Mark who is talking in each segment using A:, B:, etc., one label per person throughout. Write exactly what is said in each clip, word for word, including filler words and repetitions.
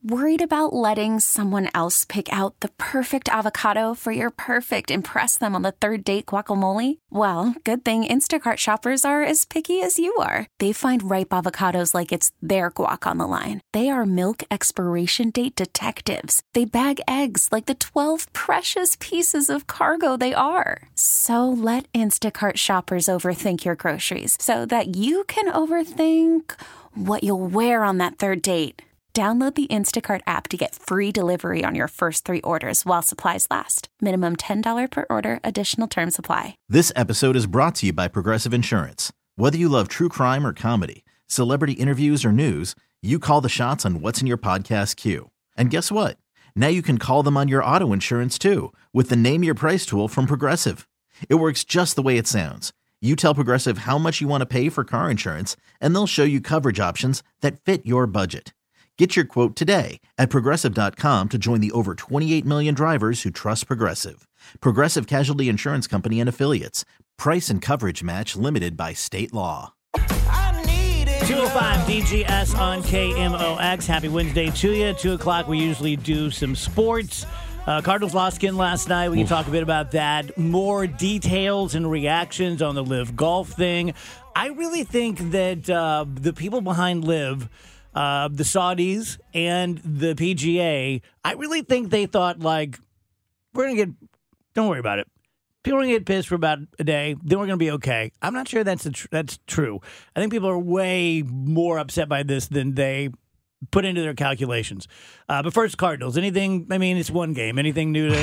A: Worried about letting someone else pick out the perfect avocado for your perfect impress them on the third date guacamole? Well, good thing Instacart shoppers are as picky as you are. They find ripe avocados like it's their guac on the line. They are milk expiration date detectives. They bag eggs like the twelve precious pieces of cargo they are. So let Instacart shoppers overthink your groceries so that you can overthink what you'll wear on that third date. Download the Instacart app to get free delivery on your first three orders while supplies last. Minimum ten dollars per order. Additional terms apply.
B: This episode is brought to you by Progressive Insurance. Whether you love true crime or comedy, celebrity interviews or news, you call the shots on what's in your podcast queue. And guess what? Now you can call them on your auto insurance too with the Name Your Price tool from Progressive. It works just the way it sounds. You tell Progressive how much you want to pay for car insurance, and they'll show you coverage options that fit your budget. Get your quote today at Progressive dot com to join the over twenty-eight million drivers who trust Progressive. Progressive Casualty Insurance Company and Affiliates. Price and coverage match limited by state law.
C: two oh five D G S on K M O X. Happy Wednesday to you. two o'clock, we usually do some sports. Uh, Cardinals lost again last night. We can Oof. talk a bit about that. More details and reactions on the Live Golf thing. I really think that uh, the people behind Live... Uh, the Saudis and the P G A, I really think they thought, like, we're going to get, don't worry about it. People are going to get pissed for about a day, then we're going to be okay. I'm not sure that's a tr- that's true. I think people are way more upset by this than they put into their calculations. Uh, but first, Cardinals. Anything, I mean, it's one game. Anything new to...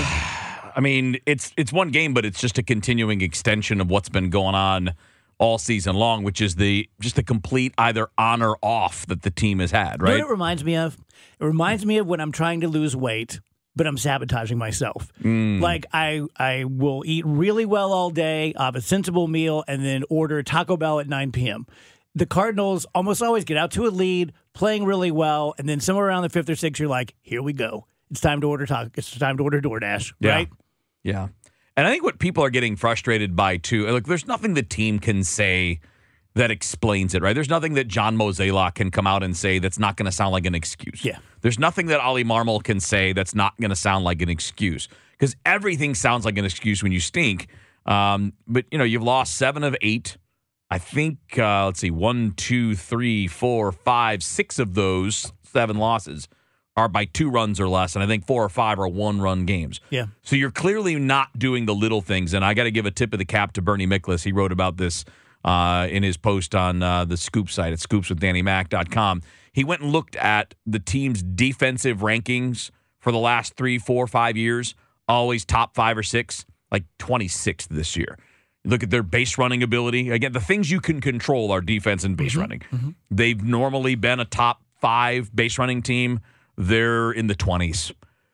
D: I mean, it's it's one game, but it's just a continuing extension of what's been going on all season long, which is the just the complete either on or off that the team has had, right?
C: You know what it reminds me of? It reminds me of when I'm trying to lose weight, but I'm sabotaging myself. Mm. Like, I I will eat really well all day, have a sensible meal, and then order Taco Bell at nine p.m. The Cardinals almost always get out to a lead, playing really well, and then somewhere around the fifth or sixth, you're like, here we go. It's time to order taco. It's time to order DoorDash,
D: yeah.
C: right?
D: Yeah. And I think what people are getting frustrated by, too, look, there's nothing the team can say that explains it, right? There's nothing that John Mozeliak can come out and say that's not going to sound like an excuse.
C: Yeah.
D: There's nothing that Ollie Marmol can say that's not going to sound like an excuse, because everything sounds like an excuse when you stink. Um, but, you know, you've lost seven of eight. I think, uh, let's see, one, two, three, four, five, six of those seven losses are by two runs or less, and I think four or five are one-run games.
C: Yeah.
D: So you're clearly not doing the little things, and I got to give a tip of the cap to Bernie Miklasz. He wrote about this uh, in his post on uh, the Scoop site at scoops with danny mac dot com. He went and looked at the team's defensive rankings for the last three, four, five years, always top five or six, like twenty-sixth this year. Look at their base running ability. Again, the things you can control are defense and base mm-hmm. running. Mm-hmm. They've normally been a top five base running team. They're in the twenties.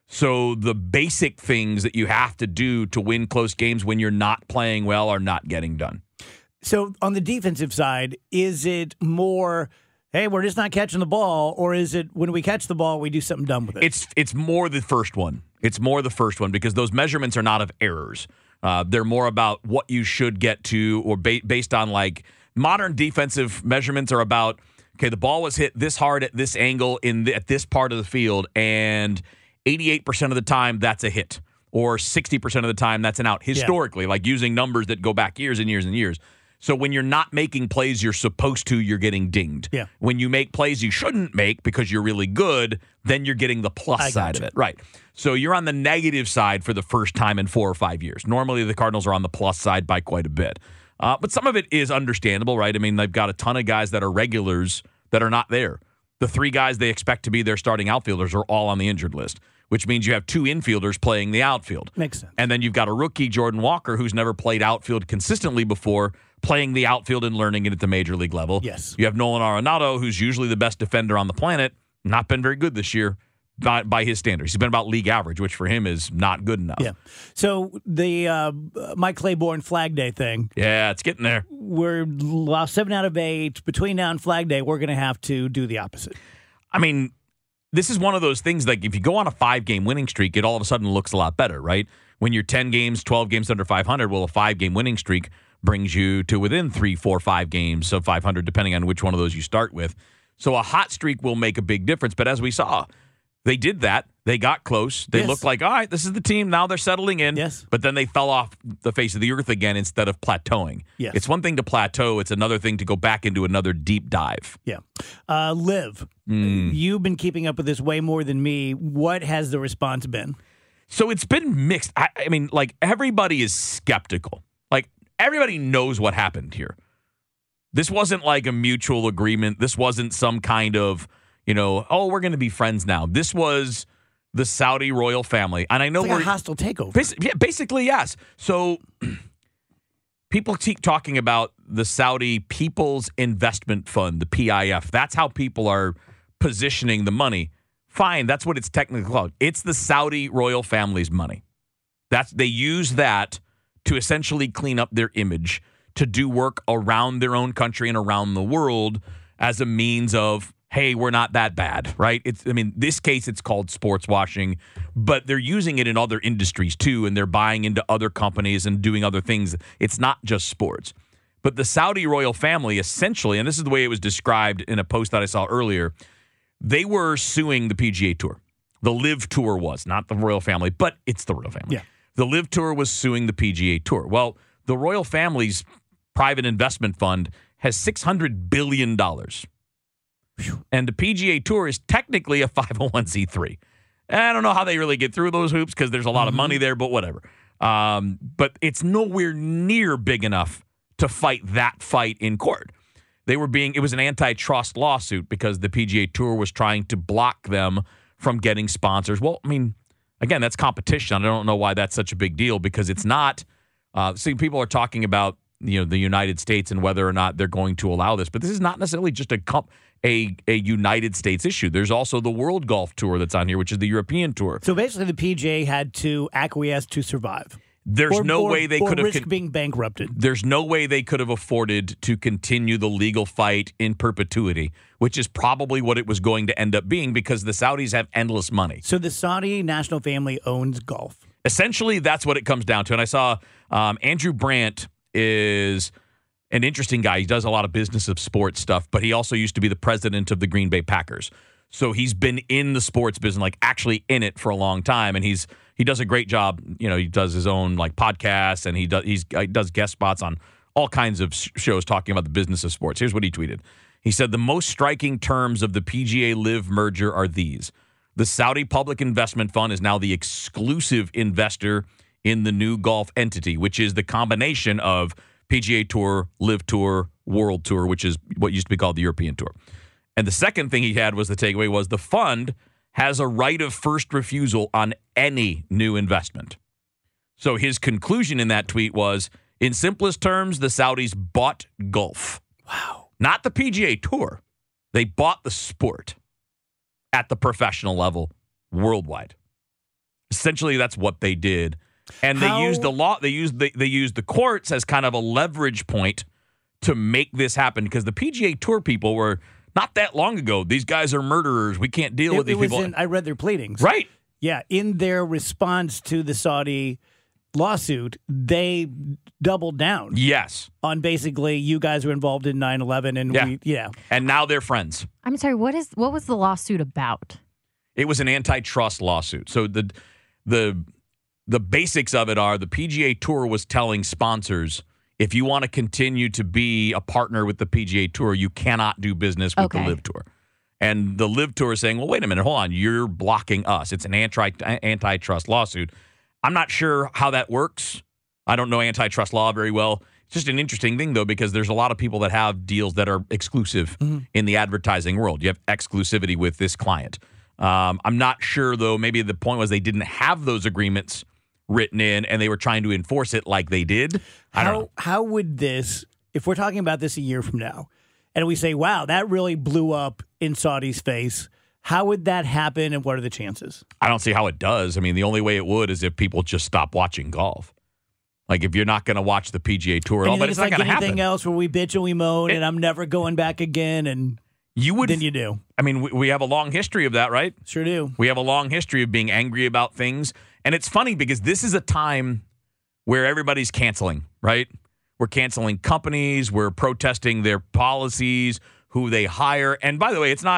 D: So the basic things that you have to do to win close games when you're not playing well are not getting done.
C: So on the defensive side, is it more, hey, we're just not catching the ball, or is it when we catch the ball, we do something dumb with it?
D: It's it's more the first one. It's more the first one because those measurements are not of errors. Uh, they're more about what you should get to, or ba- based on, like, modern defensive measurements are about, okay, the ball was hit this hard at this angle in the, at this part of the field, and eighty-eight percent of the time that's a hit, or sixty percent of the time that's an out, historically, yeah. like using numbers that go back years and years and years. So when you're not making plays you're supposed to, you're getting dinged.
C: Yeah.
D: When you make plays you shouldn't make because you're really good, then you're getting the plus
C: I
D: side
C: gotcha.
D: of it. Right. So you're on the negative side for the first time in four or five years. Normally the Cardinals are on the plus side by quite a bit. Uh, but some of it is understandable, right? I mean, they've got a ton of guys that are regulars that are not there. The three guys they expect to be their starting outfielders are all on the injured list, which means you have two infielders playing the outfield.
C: Makes sense.
D: And then you've got a rookie, Jordan Walker, who's never played outfield consistently before, playing the outfield and learning it at the major league level.
C: Yes.
D: You have Nolan Arenado, who's usually the best defender on the planet, not been very good this year by, by his standards. He's been about league average, which for him is not good enough.
C: Yeah. So the uh, Mike Claiborne Flag Day thing.
D: Yeah, it's getting there.
C: We're lost seven out of eight. Between now and Flag Day, we're going to have to do the opposite.
D: I mean, this is one of those things, like if you go on a five-game winning streak, it all of a sudden looks a lot better, right? When you're ten games, twelve games under five hundred, well, a five-game winning streak brings you to within three, four, five games of five hundred, depending on which one of those you start with. So a hot streak will make a big difference. But as we saw, They did that. They got close. They
C: Yes.
D: looked like, all right, this is the team. Now they're settling in.
C: Yes.
D: But then they fell off the face of the earth again instead of plateauing.
C: Yes.
D: It's one thing to plateau. It's another thing to go back into another deep dive.
C: Yeah. Uh, Liv,
D: Mm.
C: you've been keeping up with this way more than me. What has the response been?
D: So it's been mixed. I, I mean, like, everybody is skeptical. Like, everybody knows what happened here. This wasn't like a mutual agreement. This wasn't some kind of, you know, oh, we're going to be friends now. This was the Saudi royal family. And I know
C: It's like
D: we're
C: a hostile takeover.
D: Basi- yeah, basically, yes. So people keep talking about the Saudi People's Investment Fund, the P I F. That's how people are positioning the money. Fine, that's what it's technically called. It's the Saudi royal family's money. That's they use that to essentially clean up their image, to do work around their own country and around the world as a means of, hey, we're not that bad, right? It's, I mean, this case, it's called sports washing, but they're using it in other industries too, and they're buying into other companies and doing other things. It's not just sports. But the Saudi royal family, essentially, and this is the way it was described in a post that I saw earlier, they were suing the P G A Tour. The Live Tour was, not the royal family, but it's the royal family.
C: Yeah.
D: The Live Tour was suing the P G A Tour. Well, the royal family's private investment fund has six hundred billion dollars. And the P G A Tour is technically a five oh one c three. I don't know how they really get through those hoops because there's a lot of money there, but whatever. Um, but it's nowhere near big enough to fight that fight in court. They were being, it was an antitrust lawsuit because the P G A Tour was trying to block them from getting sponsors. Well, I mean, again, that's competition. I don't know why that's such a big deal because it's not. Uh, see, people are talking about, you know, the United States and whether or not they're going to allow this, but this is not necessarily just a comp- a a United States issue. There's also the World Golf Tour that's on here, which is the European Tour.
C: So basically, the P G A had to acquiesce to survive.
D: There's
C: or,
D: no
C: or,
D: way they
C: or
D: could have
C: risk
D: con-
C: being bankrupted.
D: There's no way they could have afforded to continue the legal fight in perpetuity, which is probably what it was going to end up being because the Saudis have endless money.
C: So the Saudi national family owns golf.
D: Essentially, that's what it comes down to. And I saw um, Andrew Brandt is an interesting guy. He does a lot of business of sports stuff, but he also used to be the president of the Green Bay Packers. So he's been in the sports business, like actually in it for a long time, and he's he does a great job. You know, he does his own like podcasts, and he does he's he does guest spots on all kinds of shows talking about the business of sports. Here's what he tweeted. He said, the most striking terms of the P G A Live merger are these. The Saudi Public Investment Fund is now the exclusive investor in the new golf entity, which is the combination of P G A Tour, Live Tour, World Tour, which is what used to be called the European Tour. And the second thing he had was the takeaway was the fund has a right of first refusal on any new investment. So his conclusion in that tweet was, in simplest terms, the Saudis bought golf.
C: Wow.
D: Not the P G A Tour. They bought the sport at the professional level worldwide. Essentially, that's what they did. And they
C: How-
D: used the law, they used the, they used the courts as kind of a leverage point to make this happen because the P G A Tour people were not that long ago. These guys are murderers. We can't deal
C: It,
D: with
C: it
D: these
C: was
D: people.
C: in, I read their pleadings.
D: Right.
C: Yeah. In their response to the Saudi lawsuit, they doubled down
D: Yes.
C: on basically you guys were involved in nine eleven and
D: Yeah.
C: we, yeah.
D: And now they're friends.
E: I'm sorry, what is what was the lawsuit about?
D: It was an antitrust lawsuit. So the the the basics of it are the P G A Tour was telling sponsors, if you want to continue to be a partner with the P G A Tour, you cannot do business with
E: Okay.
D: the Live Tour. And the Live Tour is saying, well, wait a minute, hold on, you're blocking us. It's an anti antitrust lawsuit. I'm not sure how that works. I don't know antitrust law very well. It's just an interesting thing, though, because there's a lot of people that have deals that are exclusive in the advertising world. You have exclusivity with this client. Um, I'm not sure, though, maybe the point was they didn't have those agreements written in and they were trying to enforce it like they did. I
C: How,
D: don't know.
C: how would this, if we're talking about this a year from now, and we say, wow, that really blew up in Saudi's face, how would that happen and what are the chances?
D: I don't see how it does. I mean, the only way it would is if people just stop watching golf. Like if you're not going to watch the P G A Tour at all,
C: And
D: but
C: you
D: it's
C: think
D: not
C: it's like
D: going to
C: anything
D: happen.
C: else where we bitch and we moan
D: It-
C: and I'm never going back again, and
D: You would.
C: then you do.
D: I mean, we, we have a long history of that, right?
C: Sure do.
D: We have a long history of being angry about things. And it's funny because this is a time where everybody's canceling, right? We're canceling companies. We're protesting their policies, who they hire. And by the way, it's not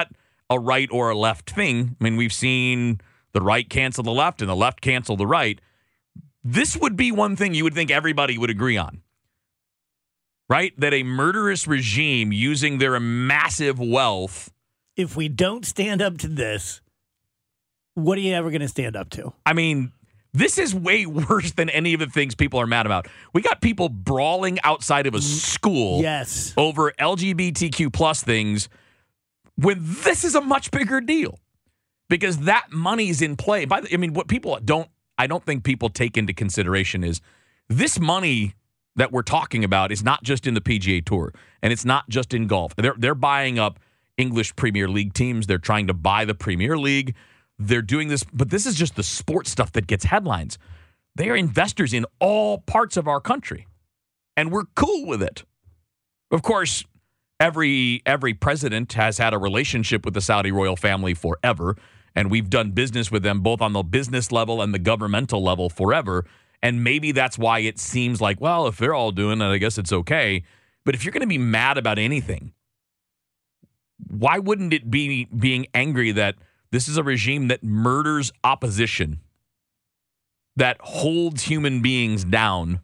D: a right or a left thing. I mean, we've seen the right cancel the left and the left cancel the right. This would be one thing you would think everybody would agree on, right? That a murderous regime using their massive wealth.
C: If we don't stand up to this, what are you ever going to stand up to?
D: I mean, this is way worse than any of the things people are mad about. We got people brawling outside of a school
C: yes.
D: over L G B T Q plus things when this is a much bigger deal because that money's in play. By the, I mean, what people don't, I don't think people take into consideration is this money that we're talking about is not just in the P G A Tour and it's not just in golf. They're they're buying up English Premier League teams. They're trying to buy the Premier League. They're doing this, but this is just the sports stuff that gets headlines. They are investors in all parts of our country, and we're cool with it. Of course, every every president has had a relationship with the Saudi royal family forever, and we've done business with them both on the business level and the governmental level forever, and maybe that's why it seems like, well, if they're all doing it, I guess it's okay. But if you're going to be mad about anything, why wouldn't it be being angry that this is a regime that murders opposition, that holds human beings down,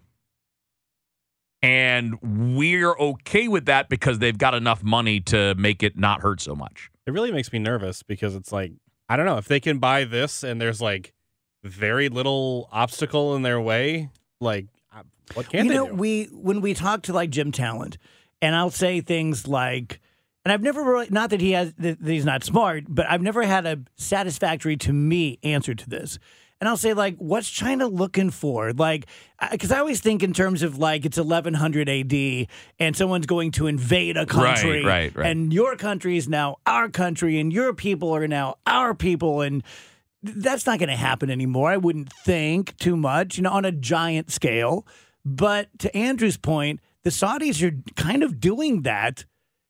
D: and we're okay with that because they've got enough money to make it not hurt so much?
F: It really makes me nervous because it's like, I don't know, if they can buy this and there's like very little obstacle in their way, like what can
C: you
F: they
C: know,
F: do?
C: we when we talk to like Jim Talent, and I'll say things like, and I've never really, not that he has, that he's not smart, but I've never had a satisfactory to me answer to this. And I'll say, like, what's China looking for? Like, because I always think in terms of, like, it's eleven hundred A D and someone's going to invade a country.
D: Right, right, right.
C: And your country is now our country and your people are now our people. And that's not going to happen anymore. I wouldn't think too much, you know, on a giant scale. But to Andrew's point, the Saudis are kind of doing that.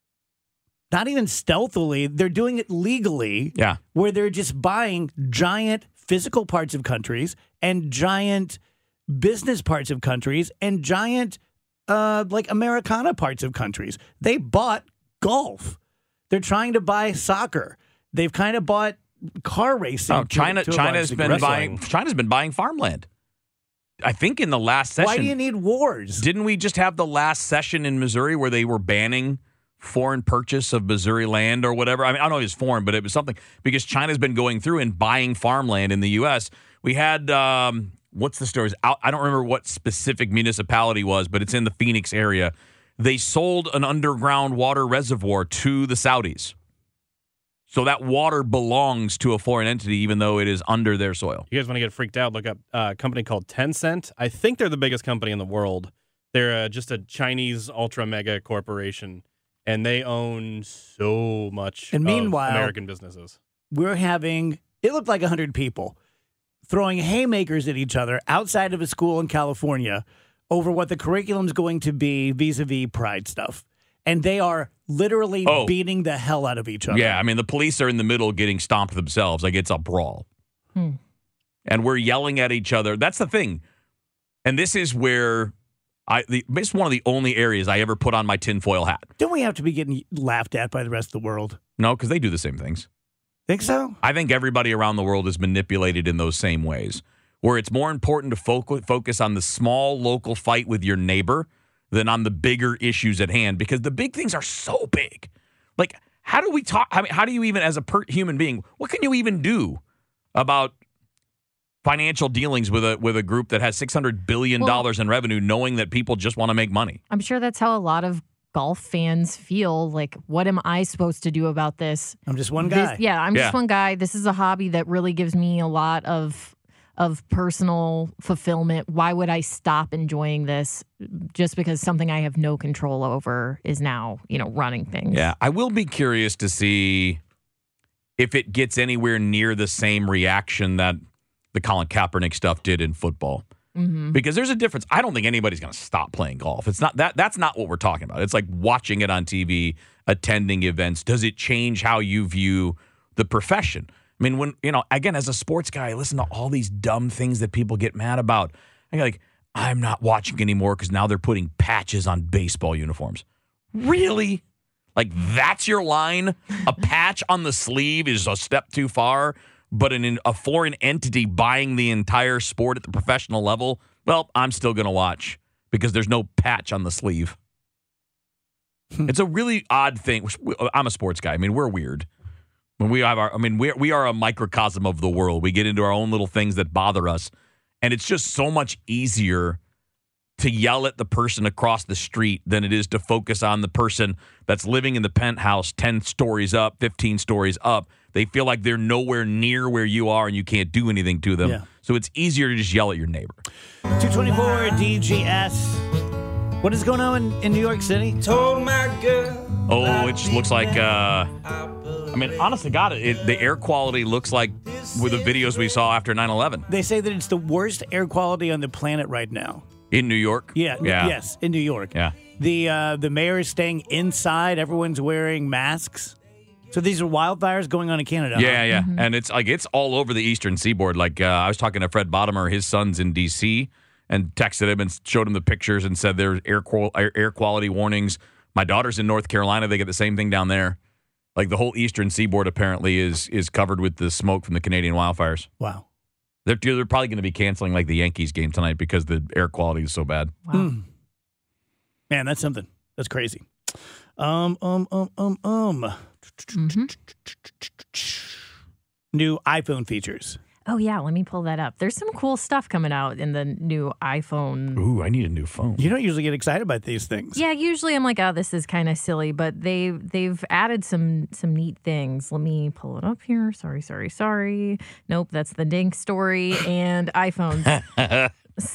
C: Not even stealthily, they're doing it legally.
D: Yeah.
C: Where they're just buying giant physical parts of countries and giant business parts of countries and giant, uh, like, Americana parts of countries. They bought golf. They're trying to buy soccer. They've kind of bought car racing.
D: Oh,
C: to-
D: China,
C: to a
D: China's
C: large
D: been
C: degree.
D: buying. China's been buying farmland. I think in the last session.
C: Why do you need wars?
D: Didn't we just have the last session in Missouri where they were banning foreign purchase of Missouri land or whatever? I mean, I don't know if it's foreign, but it was something because China's been going through and buying farmland in the U S. We had, um, what's the story? I don't remember what specific municipality was, but it's in the Phoenix area. They sold an underground water reservoir to the Saudis. So that water belongs to a foreign entity, even though it is under their soil.
F: You guys want to get freaked out, look up a company called Tencent. I think they're the biggest company in the world. They're uh, just a Chinese ultra mega corporation. And they own so much
C: And meanwhile,
F: of American businesses.
C: We're having, it looked like one hundred people throwing haymakers at each other outside of a school in California over what the curriculum's going to be vis-a-vis pride stuff. And they are literally
D: Oh.
C: beating the hell out of each other.
D: Yeah, I mean, the police are in the middle getting stomped themselves. Like, it's a brawl.
E: Hmm.
D: And we're yelling at each other. That's the thing. And this is where I, the, it's one of the only areas I ever put on my tinfoil hat.
C: Don't we have to be getting laughed at by the rest of the world?
D: No, because they do the same things.
C: Think so?
D: I think everybody around the world is manipulated in those same ways, where it's more important to fo- focus on the small local fight with your neighbor than on the bigger issues at hand, because the big things are so big. Like, how do we talk? I mean, how do you even, as a per- human being, what can you even do about financial dealings with a with a group that has six hundred billion dollars
E: Well,
D: in revenue, knowing that people just want to make money?
E: I'm sure that's how a lot of golf fans feel. Like, what am I supposed to do about this?
C: I'm just one
E: This-
C: guy.
E: yeah, I'm
D: Yeah.
E: just one guy. This is a hobby that really gives me a lot of of personal fulfillment. Why would I stop enjoying this just because something I have no control over is now, you know, running things?
D: Yeah, I will be curious to see if it gets anywhere near the same reaction that the Colin Kaepernick stuff did in football.
E: Mm-hmm.
D: Because there's a difference. I don't think anybody's going to stop playing golf. It's not that. That's not what we're talking about. It's like watching it on T V, attending events. Does it change how you view the profession? I mean, when, you know, again, as a sports guy, I listen to all these dumb things that people get mad about. I'm like, I'm not watching anymore because now they're putting patches on baseball uniforms. Really? Like, that's your line? A patch on the sleeve is a step too far, but an, a foreign entity buying the entire sport at the professional level, well, I'm still going to watch because there's no patch on the sleeve. It's a really odd thing. I'm a sports guy. I mean, we're weird. When we have our, I mean, we we are a microcosm of the world. We get into our own little things that bother us, and it's just so much easier to yell at the person across the street than it is to focus on the person that's living in the penthouse ten stories up, fifteen stories up. They feel like they're nowhere near where you are, and you can't do anything to them.
C: Yeah.
D: So it's easier to just yell at your neighbor.
C: two twenty-four D G S. What is going on in, in New York City?
G: Told my girl.
D: Oh, it just looks like, uh, I mean, honest to God, it, the air quality looks like with the videos we saw after nine eleven.
C: They say that it's the worst air quality on the planet right now.
D: In New York?
C: Yeah.
D: Yeah.
C: Yes, in New York.
D: Yeah.
C: The uh, the mayor is staying inside. Everyone's wearing masks. So these are wildfires going on in Canada.
D: Yeah,
C: huh?
D: yeah. Mm-hmm. And it's like, it's all over the eastern seaboard. Like, uh, I was talking to Fred Bottomer, his son's in D C, and texted him and showed him the pictures and said there's air, qual- air quality warnings. My daughter's in North Carolina. They get the same thing down there. Like, the whole eastern seaboard apparently is is covered with the smoke from the Canadian wildfires.
C: Wow.
D: They're, they're probably going to be canceling, like, the Yankees game tonight because the air quality is so bad.
E: Wow.
C: Mm. Man, that's something. That's crazy. Um, um, um, um, um.
E: Mm-hmm.
C: New iPhone features.
E: Oh, yeah. Let me pull that up. There's some cool stuff coming out in the new iPhone.
D: Ooh, I need a new phone.
C: You don't usually get excited about these things.
E: Yeah, usually I'm like, oh, this is kind of silly, but they they've added some some neat things. Let me pull it up here. Sorry, sorry, sorry. Nope, that's the Dink story and iPhones.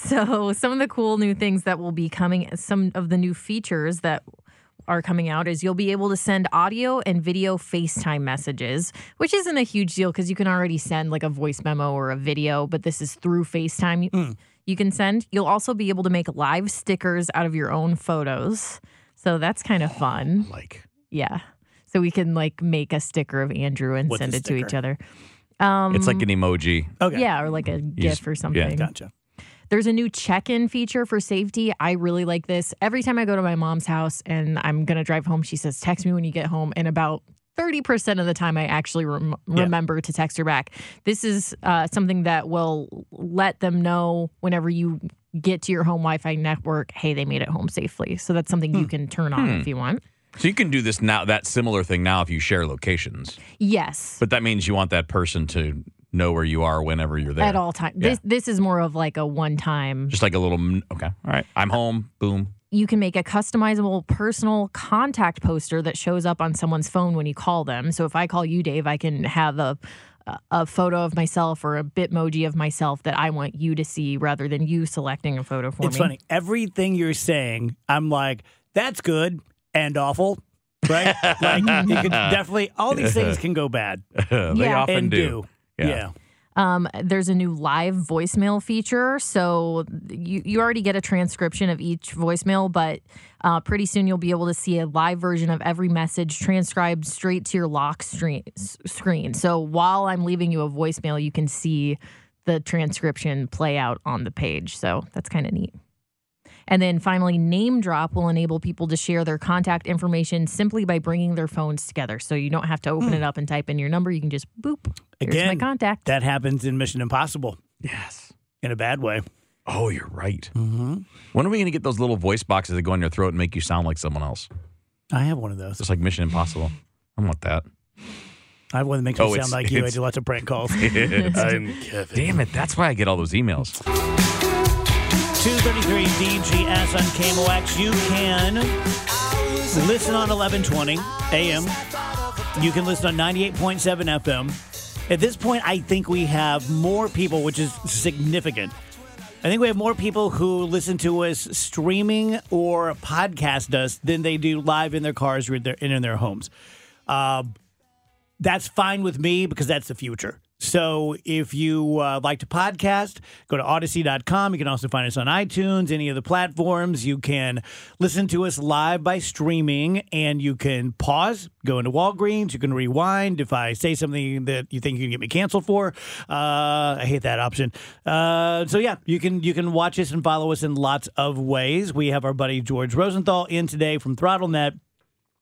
E: So some of the cool new things that will be coming, some of the new features that are coming out is you'll be able to send audio and video FaceTime messages, which isn't a huge deal because you can already send like a voice memo or a video, but this is through FaceTime. Mm. You can send. You'll also be able to make live stickers out of your own photos. So that's kind of fun.
D: Like,
E: yeah. So we can like make a sticker of Andrew and
C: What's
E: send
C: a
E: it to each
C: sticker?
E: other. Um,
D: it's like an emoji.
C: Okay.
E: Yeah, or like a GIF or something.
C: Gotcha.
E: There's a new check-in feature for safety. I really like this. Every time I go to my mom's house and I'm going to drive home, she says, text me when you get home. And about thirty percent of the time, I actually rem-
C: Yeah.
E: remember to text her back. This is uh, something that will let them know whenever you get to your home Wi-Fi network, hey, they made it home safely. So that's something you can turn on if you want.
D: So you can do this now, that similar thing now if you share locations.
E: Yes.
D: But that means you want that person to know where you are whenever you're there.
E: At all times.
D: Yeah.
E: This this is more of like a one-time.
D: Just like a little, okay, all right. I'm home, boom.
E: You can make a customizable personal contact poster that shows up on someone's phone when you call them. So if I call you, Dave, I can have a a photo of myself or a Bitmoji of myself that I want you to see rather than you selecting a photo for
C: It's
E: me.
C: funny. Everything you're saying, I'm like, that's good and awful, right? Like, you could definitely, all these things can go bad.
D: they
E: Yeah.
D: often
C: and
D: do.
C: do.
D: Yeah.
C: Yeah.
E: Um, there's a new live voicemail feature. So you, you already get a transcription of each voicemail, but uh, pretty soon you'll be able to see a live version of every message transcribed straight to your lock stream, s- screen. So while I'm leaving you a voicemail, you can see the transcription play out on the page. So that's kind of neat. And then finally, Name Drop will enable people to share their contact information simply by bringing their phones together. So you don't have to open it up and type in your number. You can just boop, here's
C: Again,
E: my contact.
C: that happens in Mission Impossible
D: Yes.
C: in a bad way.
D: Oh, you're right.
C: Mm-hmm.
D: When are we going to get those little voice boxes that go in your throat and make you sound like someone else?
C: I have one of those.
D: Just like Mission Impossible. I want that.
C: I have one that makes
D: Oh,
C: me
D: it's-
C: sound like you. I
D: it's-
C: do lots of prank calls.
F: I'm Kevin.
D: Damn it. That's why I get all those emails.
C: two thirty-three D G S on K M O X. You can listen on eleven twenty A M. You can listen on ninety-eight point seven F M. At this point, I think we have more people, which is significant. I think we have more people who listen to us streaming or podcast us than they do live in their cars or in their, in their homes. Uh, that's fine with me because that's the future. So if you uh, like to podcast, go to Odyssey dot com. You can also find us on iTunes, any of the platforms. You can listen to us live by streaming, and you can pause, go into Walgreens. You can rewind if I say something that you think you can get me canceled for. Uh, I hate that option. Uh, so, yeah, you can you can watch us and follow us in lots of ways. We have our buddy George Rosenthal in today from ThrottleNet.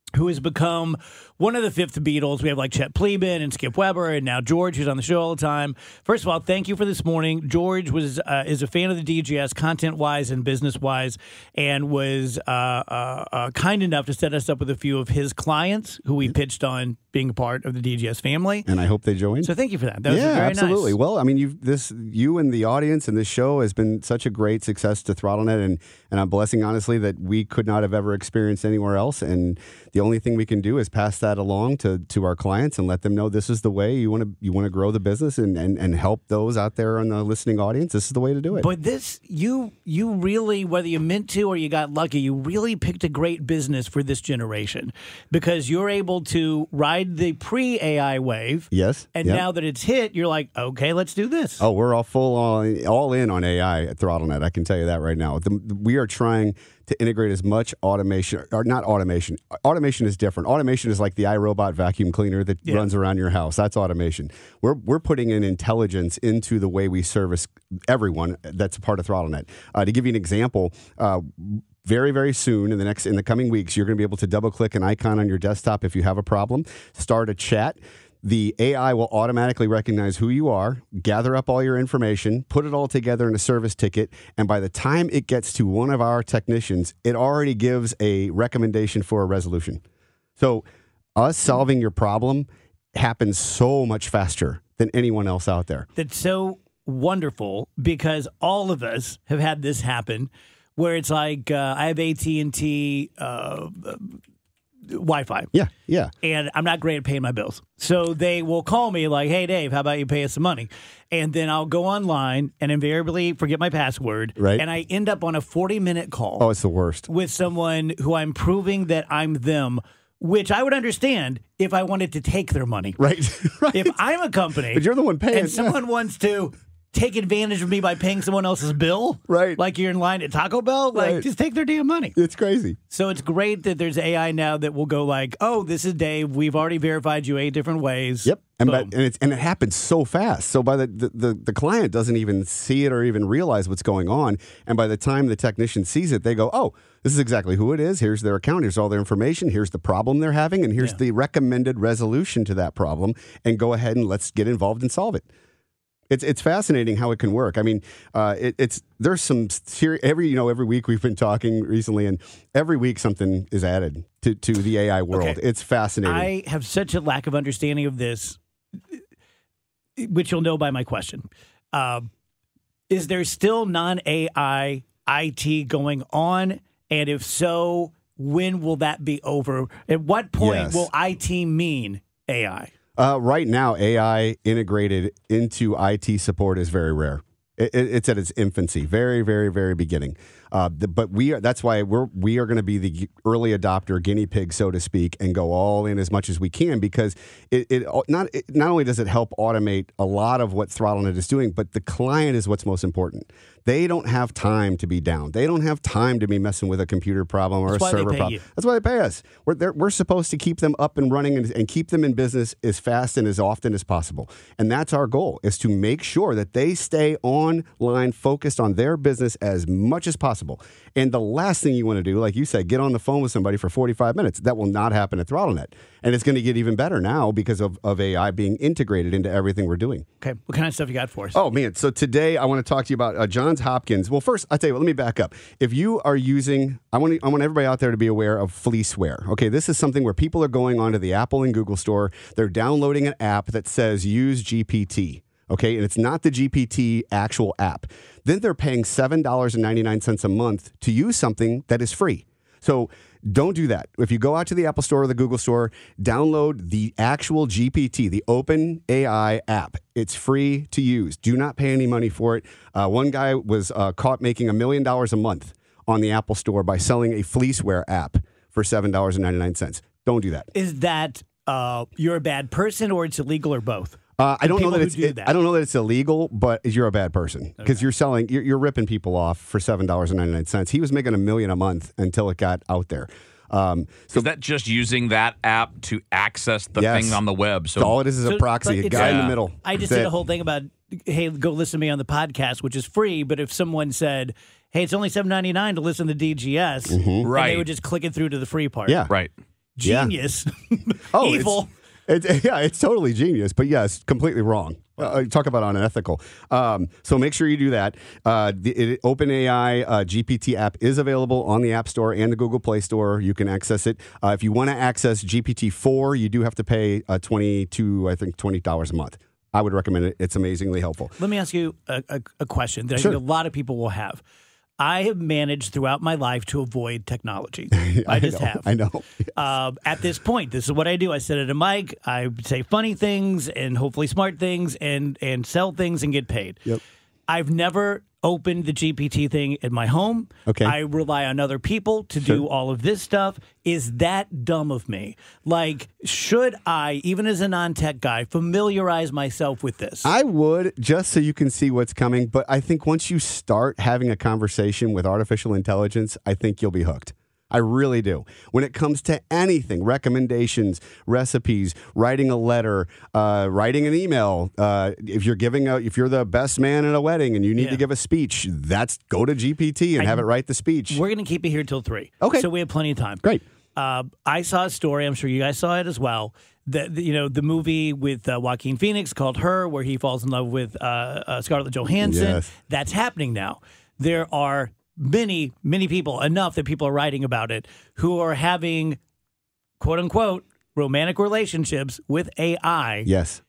C: who has become one of the fifth Beatles. We have like Chet Pleban and Skip Weber, and now George, who's on the show all the time. First of all, thank you for this morning. George was uh, is a fan of the D G S, content-wise and business-wise, and was uh, uh, uh, kind enough to set us up with a few of his clients who we pitched on being a part of the D G S family.
G: And I hope they join.
C: So thank you for that. That was
G: yeah,
C: very
G: absolutely.
C: nice.
G: Well, I mean, you this you and the audience and this show has been such a great success to ThrottleNet, and and I'm blessing honestly that we could not have ever experienced anywhere else. And the only thing we can do is pass that along to, to our clients and let them know this is the way you want to you want to grow the business and, and, and help those out there in the listening audience. This is the way to do it.
C: But this, you you really, whether you meant to or you got lucky, you really picked a great business for this generation because you're able to ride the pre-A I wave.
G: Yes.
C: And
G: yep.
C: now that it's hit, you're like, okay, let's do this.
G: Oh, we're all full on, all in on A I at ThrottleNet. I can tell you that right now. The, we are trying to integrate as much automation, or not automation. Automation is different. Automation is like the iRobot vacuum cleaner that
C: Yeah.
G: runs around your house. That's automation. We're we're putting in intelligence into the way we service everyone that's a part of ThrottleNet. Uh, to give you an example, uh, very, very soon in the next in the coming weeks, you're going to be able to double click an icon on your desktop if you have a problem, start a chat. The A I will automatically recognize who you are, gather up all your information, put it all together in a service ticket, and by the time it gets to one of our technicians, it already gives a recommendation for a resolution. So us solving your problem happens so much faster than anyone else out there.
C: That's so wonderful because all of us have had this happen where it's like uh, I have A T and T uh, Wi-Fi.
G: Yeah, yeah.
C: And I'm not great at paying my bills. So they will call me like, hey, Dave, how about you pay us some money? And then I'll go online and invariably forget my password.
G: Right.
C: And I end up on a forty-minute call
G: Oh, it's the worst.
C: with someone who I'm proving that I'm them, which I would understand if I wanted to take their money.
G: Right, right.
C: If I'm a company
G: But you're the one paying.
C: and someone wants to take advantage of me by paying someone else's bill,
G: Right.
C: like you're in line at Taco Bell, like
G: Right.
C: just take their damn money.
G: It's crazy.
C: So it's great that there's A I now that will go like, oh, this is Dave. We've already verified you eight different ways.
G: Yep. And, by,
C: Boom.
G: and it's and it happens so fast. So by the, the, the, the client doesn't even see it or even realize what's going on. And by the time the technician sees it, they go, oh, this is exactly who it is. Here's their account. Here's all their information. Here's the problem they're having. And here's
C: Yeah.
G: the recommended resolution to that problem. And go ahead and let's get involved and solve it. It's it's fascinating how it can work. I mean, uh, it, it's there's some seri- every you know every week we've been talking recently, and every week something is added to, to the A I world.
C: Okay.
G: It's fascinating.
C: I have such a lack of understanding of this, which you'll know by my question. Uh, is there still non-A I I T going on? And if so, when will that be over? At what point
G: Yes.
C: will I T mean A I?
G: Uh, right now, A I integrated into I T support is very rare. It, it, it's at its infancy, very, very, very beginning. Uh, the, but we are, that's why we're we are going to be the early adopter, guinea pig, so to speak, and go all in as much as we can because it, it not it, not only does it help automate a lot of what ThrottleNet is doing, but the client is what's most important. They don't have time to be down. They don't have time to be messing with a computer problem or
C: That's
G: a
C: why they
G: server
C: pay
G: problem.
C: you.
G: That's why they pay us. We're they're- we're supposed to keep them up and running and, and keep them in business as fast and as often as possible. And that's our goal: is to make sure that they stay online, focused on their business as much as possible. And the last thing you want to do, like you said, get on the phone with somebody for forty-five minutes. That will not happen at ThrottleNet. And it's going to get even better now because of, of A I being integrated into everything we're doing.
C: Okay, what kind of stuff you got for us?
G: Oh, man. So today I want to talk to you about uh, Johns Hopkins. Well, first, I'll tell you what, let me back up. If you are using, I want, to, I want everybody out there to be aware of fleeceware. Okay, this is something where people are going onto the Apple and Google store. They're downloading an app that says use G P T. Okay, and it's not the G P T actual app. Then they're paying seven dollars and ninety-nine cents a month to use something that is free. So don't do that. If you go out to the Apple Store or the Google Store, download the actual G P T, the Open A I app. It's free to use. Do not pay any money for it. Uh, one guy was uh, caught making a million dollars a month on the Apple Store by selling a fleeceware app for seven dollars and ninety-nine cents. Don't do that.
C: Is that uh, you're a bad person or it's illegal or both?
G: Uh, I don't know
C: People
G: that
C: who
G: it's.
C: do
G: It,
C: that.
G: I don't know that it's illegal, but you're a bad person because you're selling. You're, you're ripping people off for seven dollars and ninety nine cents. He was making a million a month until it got out there. Um, so
D: Is that just using that app to access the
G: Yes.
D: thing on the web? So
G: all it is is a
C: So,
G: proxy,
C: but
G: a
C: it's-
G: guy in
D: Yeah.
G: the middle.
C: I just
G: That's
C: did a
G: it.
C: whole thing about, hey, go listen to me on the podcast, which is free. But if someone said, hey, it's only seven ninety-nine to listen to D G S, and they
D: Right.
C: would just click it through to the free part.
G: Yeah.
D: right.
G: Yeah.
C: genius,
G: Oh,
C: evil.
G: It's, it's, yeah, it's totally genius, but yes, completely wrong. Uh, talk about unethical. Um, so make sure you do that. Uh, the it, OpenAI uh, G P T app is available on the App Store and the Google Play Store. You can access it. Uh, if you want to access G P T four, you do have to pay uh, twenty-two, I think twenty dollars a month. I would recommend it. It's amazingly helpful.
C: Let me ask you a, a, a question that
G: Sure.
C: I think a lot of people will have. I have managed throughout my life to avoid technology. I just
G: know,
C: have.
G: I know.
C: Uh, at this point, this is what I do. I sit at a mic, I say funny things and hopefully smart things and, and sell things and get paid.
G: Yep.
C: I've never opened the G P T thing at my home.
G: Okay.
C: I rely on other people to
G: Sure.
C: do all of this stuff. Is that dumb of me? Like, should I, even as a non-tech guy, familiarize myself with this?
G: I would, just so you can see what's coming. But I think once you start having a conversation with artificial intelligence, I think you'll be hooked. I really do. When it comes to anything, recommendations, recipes, writing a letter, uh, writing an email, uh, if you're giving a, if you're the best man at a wedding and you need
C: Yeah.
G: to give a speech, that's go to G P T and
C: I-
G: have it write the speech.
C: We're going to keep it here till three.
G: Okay.
C: So we have plenty of time.
G: Great.
C: Uh, I saw a story. I'm sure you guys saw it as well. The, the- you know the movie with uh, Joaquin Phoenix called Her, where he falls in love with uh, uh, Scarlett Johansson.
G: Yes.
C: That's happening now. There are many, many people, enough that people are writing about it, who are having, quote unquote, romantic relationships with A I.
G: Yes.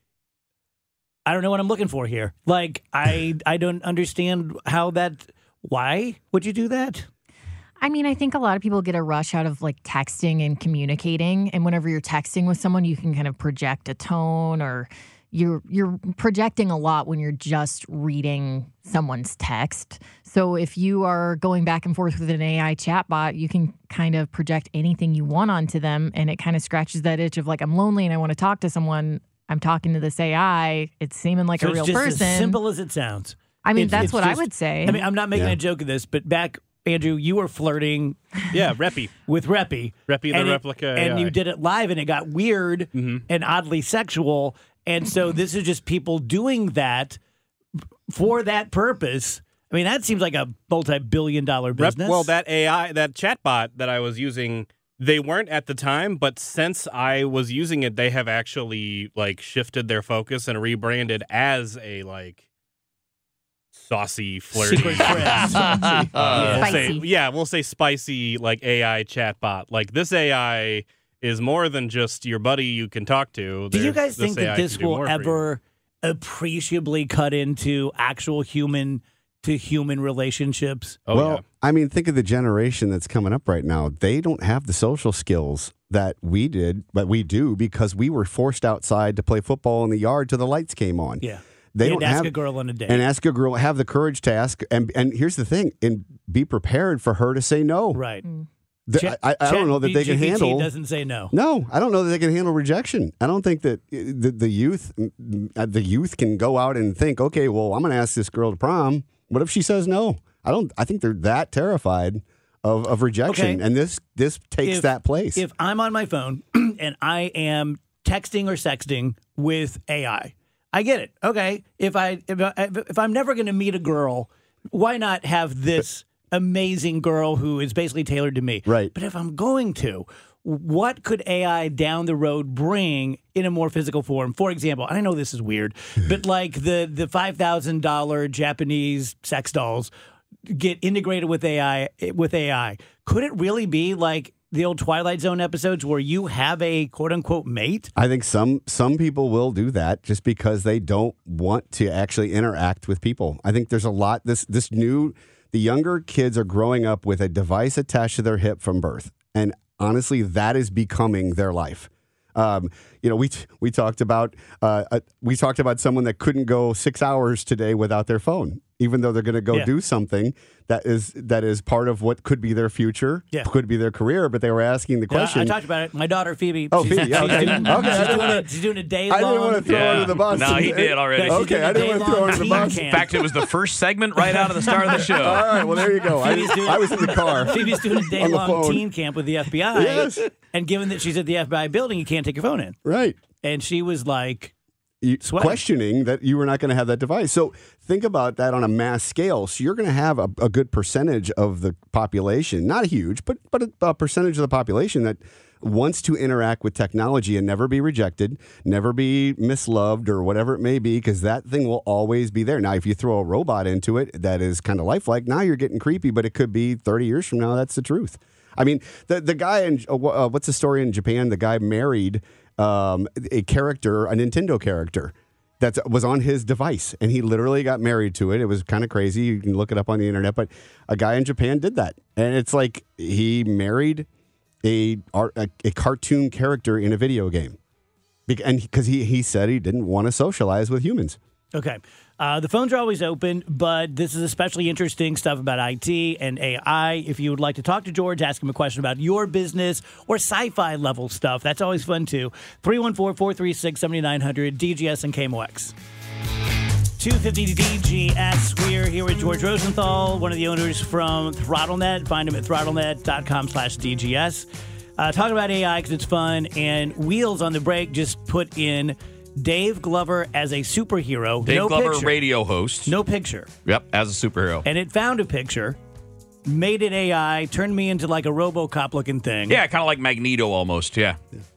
C: I don't know what I'm looking for here. Like, I I don't understand how that. Why would you do that?
E: I mean, I think a lot of people get a rush out of like texting and communicating. And whenever you're texting with someone, you can kind of project a tone, or you're you're projecting a lot when you're just reading someone's text. So if you are going back and forth with an A I chatbot, you can kind of project anything you want onto them, and it kind of scratches that itch of like, I'm lonely and I want to talk to someone. I'm talking to this A I. It's seeming like
C: So
E: a real
C: it's just
E: person.
C: as simple as it sounds.
E: I mean,
C: It's-
E: that's
C: it's
E: what I
C: just-
E: would say.
C: I mean, I'm not making
G: Yeah.
C: a joke of this, but back, Andrew, you were flirting
F: Yeah, Reppy.
C: with Reppy.
F: Reppy the
C: and it-
F: replica
C: And
F: A I.
C: you did it live, and it got weird and oddly sexual. And so this is just people doing that for that purpose. I mean, that seems like a multi-billion dollar
F: Rep,
C: business.
F: well, that A I, that chatbot that I was using, they weren't at the time, but since I was using it, they have actually like shifted their focus and rebranded as a like saucy, flirty,
C: Secret friends.
F: uh, we'll say,
E: Spicy.
F: yeah, we'll say spicy like A I chatbot. Like this A I is more than just your buddy you can talk to.
C: Do you
F: There's-
C: guys think
F: A I
C: that
F: can
C: this
F: do
C: will
F: more for you.
C: ever appreciably cut into actual human to human relationships?
F: Oh,
G: well,
F: yeah.
G: I mean, think of the generation that's coming up right now. They don't have the social skills that we did, but we do because we were forced outside to play football in the yard till the lights came on.
C: Yeah.
G: They
C: You
G: don't
C: had to ask
G: have
C: a girl on a date.
G: and ask a girl, have the courage to ask, and and here's the thing, and be prepared for her to say no.
C: Right.
G: The-
C: Chat-
G: I, I don't know that they can
C: G P T
G: handle.
C: doesn't say no.
G: No, I don't know that they can handle rejection. I don't think that uh, the, the youth, uh, the youth can go out and think, okay, well, I'm going to ask this girl to prom. What if she says no? I don't. I think they're that terrified of, of rejection,
C: Okay.
G: and this this takes
C: If-
G: that place.
C: If I'm on my phone and I am texting or sexting with A I, I get it. Okay, if I if, I, if I'm never going to meet a girl, why not have this amazing girl who is basically tailored to me?
G: Right.
C: But if I'm going to, what could A I down the road bring in a more physical form? For example, I know this is weird, but like the the five thousand dollar Japanese sex dolls get integrated with A I with A I. Could it really be like the old Twilight Zone episodes where you have a quote unquote mate?
G: I think some some people will do that just because they don't want to actually interact with people. I think there's a lot this this new the younger kids are growing up with a device attached to their hip from birth, and honestly, that is becoming their life. Um, you know, we we talked about uh, uh, we talked about someone that couldn't go six hours today without their phone, even though they're going to go
C: Yeah.
G: do something that is that is part of what could be their future,
C: Yeah.
G: could be their career. But they were asking the
C: Yeah,
G: question.
C: I talked about it. My daughter Phoebe.
G: Oh,
C: she's,
G: Phoebe, yeah,
C: she's
G: okay.
C: doing,
G: Okay, I
C: she's,
G: didn't
C: doing
G: wanna-
C: a, she's doing a day
G: I
C: long.
G: didn't want to throw her under the bus.
D: No, he did already.
C: Yeah, she's
G: Okay,
C: doing a
G: I didn't want to throw her
C: day-long
G: under the
C: teen
G: bus.
C: camp.
D: In fact, it was the first segment right out of the start of the show.
G: All right, well there you go. I,
C: Phoebe's doing-
G: I was in the car.
C: Phoebe's doing a day
G: On the
C: long
G: phone.
C: teen camp with the F B I.
G: Yes.
C: And given that she's at the F B I building, you can't take your phone in.
G: Right.
C: And she was like,
G: you,
C: Sweat.
G: questioning that you were not going to have that device. So think about that on a mass scale. So you're going to have a, a good percentage of the population, not huge, but but a, a percentage of the population that wants to interact with technology and never be rejected, never be misloved or whatever it may be, because that thing will always be there. Now, if you throw a robot into it that is kind of lifelike, now you're getting creepy, but it could be thirty years from now. That's the truth. I mean, the the guy in uh, what's the story in Japan? The guy married um, a character, a Nintendo character that was on his device, and he literally got married to it. It was kind of crazy. You can look it up on the internet, but a guy in Japan did that, and it's like he married a art, a, a cartoon character in a video game, Be- and because he he said he didn't want to socialize with humans.
C: Okay. Uh, the phones are always open, but this is especially interesting stuff about I T and A I. If you would like to talk to George, ask him a question about your business or sci-fi level stuff, that's always fun too. three one four, four three six, seven nine zero zero, D G S and K M O X. two fifty D G S. We're here with George Rosenthal, one of the owners from ThrottleNet. Find him at throttlenet.com slash DGS. Uh, talking about A I because it's fun. And Wheels on the Break just put in Dave Glover as a superhero.
D: Dave
C: no
D: Glover,
C: picture.
D: radio host.
C: No picture.
D: Yep, as a superhero.
C: And it found a picture, made it A I, turned me into like a RoboCop looking thing.
D: Yeah, kind of like Magneto almost, yeah.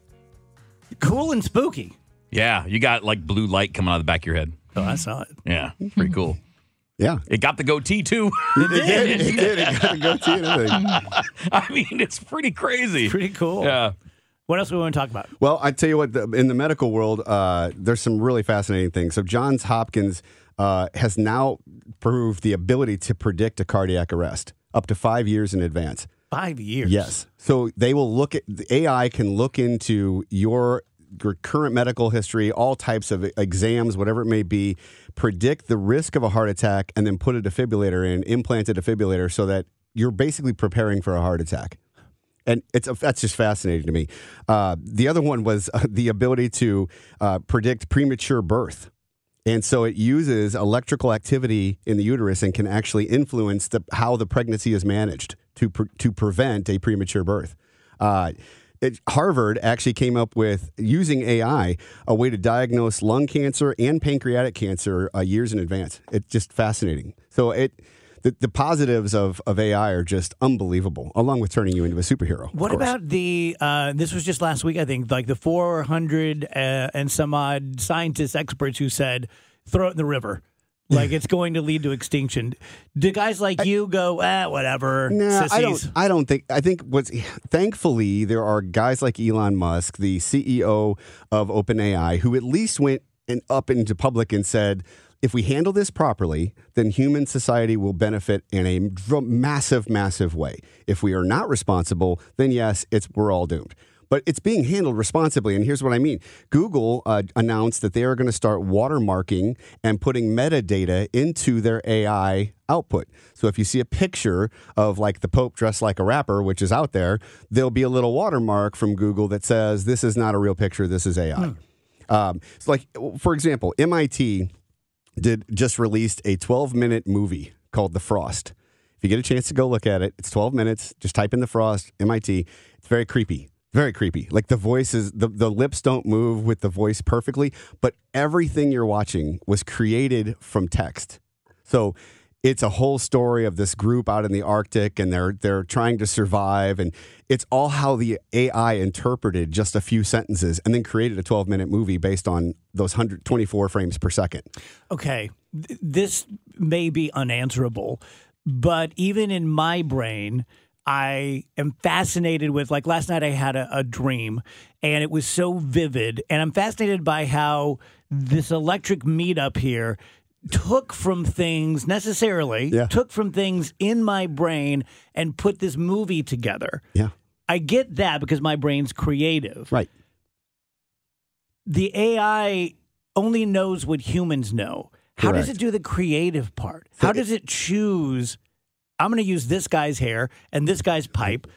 C: Cool and spooky.
D: Yeah, you got like blue light coming out of the back of your head.
C: Oh, I saw it.
D: Yeah, pretty cool.
G: Yeah,
D: It got the goatee, too.
G: it did. It did. It got a goatee and everything.
D: I mean, it's pretty crazy.
C: Pretty cool.
D: Yeah.
C: What else do we want to talk about?
G: Well, I tell you what, the, in the medical world, uh, there's some really fascinating things. So Johns Hopkins uh, has now proved the ability to predict a cardiac arrest up to five years in advance.
C: Five years.
G: Yes. So they will look at, the A I can look into your, your current medical history, all types of exams, whatever it may be, predict the risk of a heart attack, and then put a defibrillator in, implant a defibrillator so that you're basically preparing for a heart attack. And it's that's just fascinating to me. Uh, the other one was uh, the ability to uh, predict premature birth. And so it uses electrical activity in the uterus and can actually influence the, how the pregnancy is managed to pre- to prevent a premature birth. Uh, it, Harvard actually came up with, using A I, a way to diagnose lung cancer and pancreatic cancer uh, years in advance. It's just fascinating. So it... The, the positives of, of A I are just unbelievable, along with turning you into a superhero.
C: What about the, uh, this was just last week, I think, like the four hundred uh, and some odd scientists, experts who said, throw it in the river. Like it's going to lead to extinction. Do guys like I, you go, ah, whatever,
G: no, nah,
C: sissies?
G: I don't, I don't think, I think what's, thankfully, there are guys like Elon Musk, the C E O of OpenAI, who at least went and up into public and said, if we handle this properly, then human society will benefit in a dr- massive, massive way. If we are not responsible, then yes, it's we're all doomed. But it's being handled responsibly, and here's what I mean. Google uh, announced that they are going to start watermarking and putting metadata into their A I output. So if you see a picture of like the Pope dressed like a rapper, which is out there, there'll be a little watermark from Google that says, this is not a real picture, this is A I. Hmm. Um, so like, for example, M I T did just released a twelve minute movie called The Frost. If you get a chance to go look at it, it's twelve minutes. Just type in The Frost, M I T. It's very creepy, very creepy. Like the voice is, the, the lips don't move with the voice perfectly, but everything you're watching was created from text. So it's a whole story of this group out in the Arctic, and they're they're trying to survive, and it's all how the A I interpreted just a few sentences and then created a twelve minute movie based on those one hundred twenty-four frames per second.
C: Okay, th- this may be unanswerable, but even in my brain, I am fascinated with, like last night I had a, a dream, and it was so vivid, and I'm fascinated by how this electric meetup here took from things necessarily,
G: yeah.
C: took from things in my brain and put this movie together.
G: Yeah.
C: I get that because my brain's creative.
G: Right.
C: The A I only knows what humans know. How
G: Correct.
C: does it do the creative part? How does it choose, I'm going to use this guy's hair and this guy's pipe?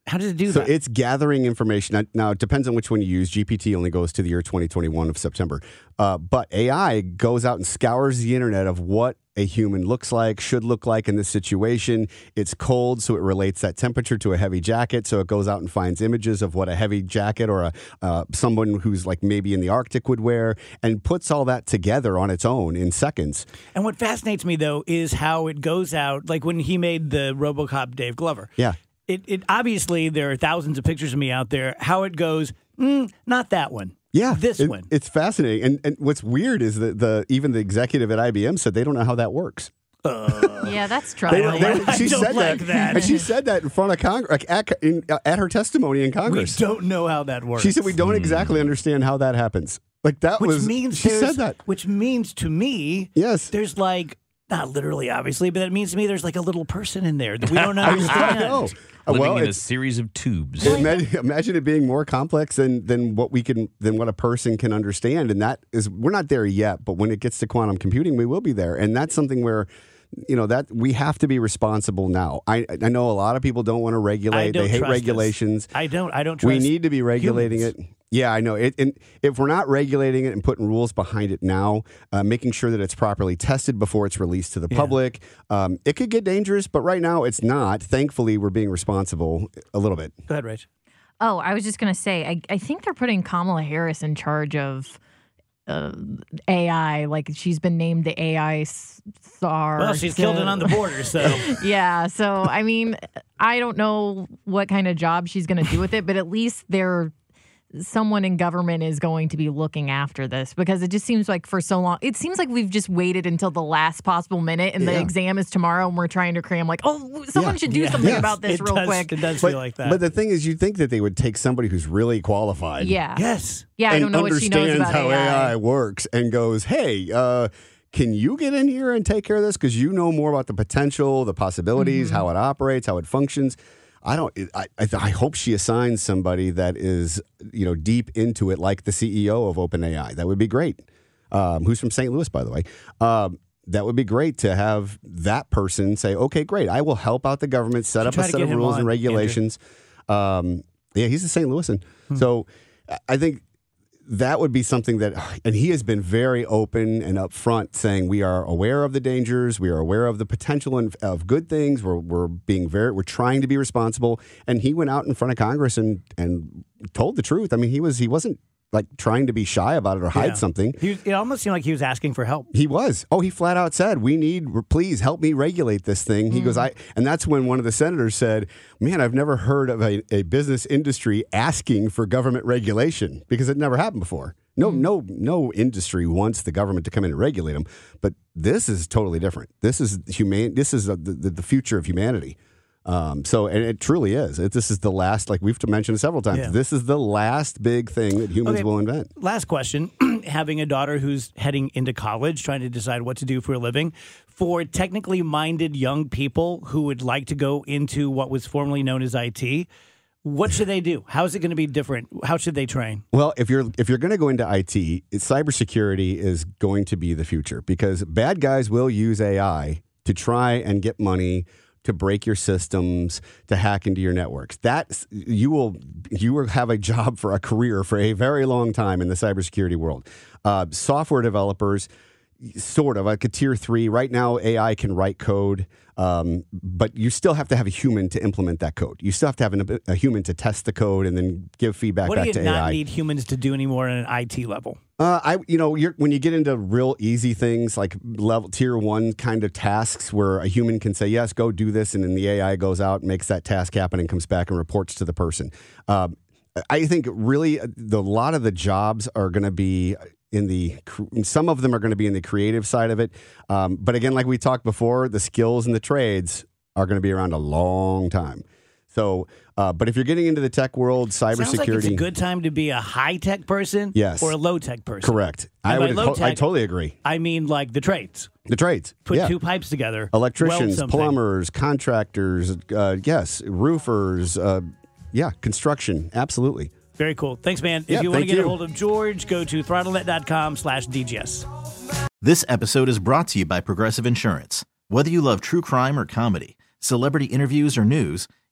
C: How does it do
G: so
C: that?
G: it's gathering information. Now, now, it depends on which one you use. G P T only goes to the year twenty twenty-one of September. Uh, but A I goes out and scours the internet of what a human looks like, should look like in this situation. It's cold, so it relates that temperature to a heavy jacket. So it goes out and finds images of what a heavy jacket or a uh, someone who's like maybe in the Arctic would wear, and puts all that together on its own in seconds.
C: And what fascinates me, though, is how it goes out, like when he made the RoboCop Dave Glover.
G: Yeah.
C: It, it obviously, there are thousands of pictures of me out there. How it goes, mm, not that one.
G: Yeah,
C: This
G: it-
C: one.
G: It's fascinating. And, and what's weird is that the even the executive at I B M said they don't know how that works.
E: Yeah, that's
G: They,
E: troubling.
G: they-
C: I
G: she
C: don't
G: said
C: like
G: that,
C: that.
G: and she said that in front of Congress, like at, in, uh, at her testimony in
C: We
G: Congress.
C: don't know how that works.
G: She said we don't exactly understand how that happens. Like that
C: Which
G: was
C: means
G: she
C: there's-
G: said that.
C: Which means to me,
G: Yes.
C: there's like, not literally, obviously, but it means to me there's like a little person in there that we don't
G: I
C: understand.
G: know. Uh,
D: Living
G: well,
D: in a
G: it's,
D: series of tubes.
G: imagine, imagine it being more complex than than what we can than what a person can understand, and that is we're not there yet. But when it gets to quantum computing, we will be there, and that's something where. You know that we have to be responsible now. I I know a lot of people don't want to
C: I
G: regulate.
C: don't
G: They hate
C: trust this.
G: regulations.
C: I don't. I don't trust.
G: We need to be regulating
C: humans.
G: it. Yeah, I know. It, and if we're not regulating it and putting rules behind it now, uh, making sure that it's properly tested before it's released to the public, um, it could get dangerous. But right now, it's not. Thankfully, we're being responsible a little bit.
C: Go ahead, Rach.
E: Oh, I was just going to say, I, I think they're putting Kamala Harris in charge of uh, A I. Like she's been named the A I star.
C: Well, she's
E: so-
C: killed it on the border, so
E: Yeah. So, I mean, I don't know what kind of job she's going to do with it, but at least they're. Someone in government is going to be looking after this because it just seems like for so long, it seems like we've just waited until the last possible minute and the
G: Yeah.
E: exam is tomorrow and we're trying to cram like, oh, someone
G: Yeah.
E: should do
C: Yeah.
E: something
G: Yes.
E: about this
C: it
E: real
C: does,
E: quick.
C: It does
G: But,
C: feel like that.
G: but the thing is, you'd think that they would take somebody who's really qualified.
E: Yeah.
C: yes.
E: Yeah, I
G: and
E: don't know what she knows
G: understands
E: about
G: how
E: A I.
G: A I works and goes, hey, uh, can you get in here and take care of this? Because you know more about the potential, the possibilities,
E: Mm-hmm.
G: how it operates, how it functions. I don't. I, I, I hope she assigns somebody that is, you know, deep into it, like the C E O of OpenAI. That would be great. Um, who's from Saint Louis, by the way. Um, that would be great to have that person say, okay, great. I will help out the government, set up
C: try
G: a
C: to
G: set
C: get
G: of
C: him
G: rules
C: on,
G: and regulations. Um, yeah, he's a Saint Louisan.
C: Hmm.
G: So I- I think that would be something that, and he has been very open and upfront saying we are aware of the dangers, we are aware of the potential and of good things. We're we're being very, we're trying to be responsible. And he went out in front of Congress and and told the truth. I mean, he was he wasn't like trying to be shy about it or hide
C: Yeah.
G: something.
C: He, it almost seemed like he was asking for help.
G: He was. Oh, he flat out said, "We need, please help me regulate this thing." He goes, "I," and that's when one of the senators said, "Man, I've never heard of a, a business industry asking for government regulation because it never happened before. No, no, no industry wants the government to come in and regulate them, but this is totally different. This is human. This is a, the the future of humanity." Um, so, and it truly is. It, this is the last, like we've mentioned it several times.
C: Yeah.
G: This is the last big thing that humans
C: Okay.
G: will invent.
C: Last question. Having a daughter who's heading into college, trying to decide what to do for a living, for technically minded young people who would like to go into what was formerly known as I T, what should they do? How is it going to be different? How should they train?
G: Well, if you're if you're going to go into I T, it's, cybersecurity is going to be the future because bad guys will use A I to try and get money, to break your systems, to hack into your networks. That you will you will have a job for a career for a very long time in the cybersecurity world. Uh, software developers, sort of like a tier three. Right now, A I can write code, um, but you still have to have a human to implement that code. You still have to have an, a human to test the code and then give feedback
C: What
G: back
C: do you
G: to
C: not
G: A I.
C: need humans to do anymore on an I T level?
G: Uh, I, you know, you're, when you get into real easy things like level tier one kind of tasks where a human can say, yes, go do this. And then the A I goes out and makes that task happen and comes back and reports to the person. Um, I think really the, a lot of the jobs are going to be in the, some of them are going to be in the creative side of it. Um, but again, like we talked before, the skills and the trades are going to be around a long time. So, uh, but if you're getting into the tech world, cybersecurity.
C: Sounds like it's a good time to be a high-tech person
G: Yes.
C: or a low-tech person.
G: Correct.
C: And
G: I
C: by
G: would.
C: low-tech,
G: I totally agree.
C: I mean like the trades.
G: The trades.
C: Put
G: yeah.
C: two pipes together. weld
G: Electricians,
C: something.
G: plumbers, contractors, uh, yes, roofers, uh, yeah, construction, absolutely.
C: Very cool. Thanks, man. If
G: Yeah,
C: you want to
G: thank
C: get a
G: you.
C: hold of George, go to throttlenet.com slash DGS.
B: This episode is brought to you by Progressive Insurance. Whether you love true crime or comedy, celebrity interviews or news,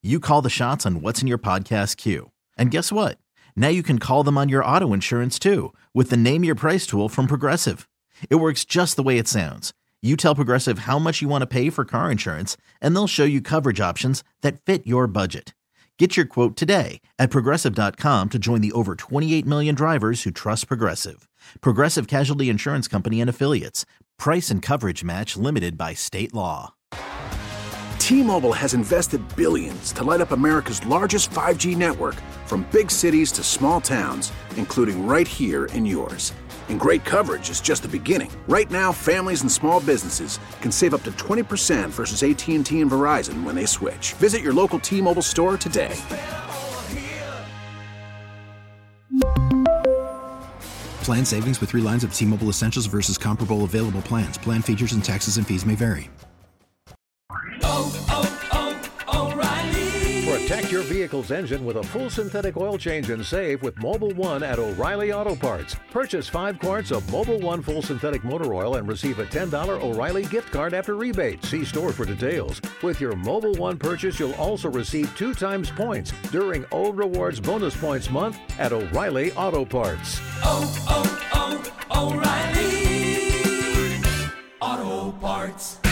B: you call the shots on what's in your podcast queue. And guess what? Now you can call them on your auto insurance too with the Name Your Price tool from Progressive. It works just the way it sounds. You tell Progressive how much you want to pay for car insurance, and they'll show you coverage options that fit your budget. Get your quote today at Progressive dot com to join the over twenty-eight million drivers who trust Progressive. Progressive Casualty Insurance Company and Affiliates. Price and coverage match limited by state law.
H: T-Mobile has invested billions to light up America's largest five G network, from big cities to small towns, including right here in yours. And great coverage is just the beginning. Right now, families and small businesses can save up to twenty percent versus A T and T and Verizon when they switch. Visit your local T-Mobile store today.
I: Plan savings with three lines of T-Mobile Essentials versus comparable available plans. Plan features and taxes and fees may vary.
J: Protect your vehicle's engine with a full synthetic oil change and save with Mobil one at O'Reilly Auto Parts. Purchase five quarts of Mobil one full synthetic motor oil and receive a ten dollars O'Reilly gift card after rebate. See store for details. With your Mobil one purchase, you'll also receive two times points during O Rewards Bonus Points Month at O'Reilly Auto Parts.
K: Oh, oh, oh, O'Reilly Auto Parts.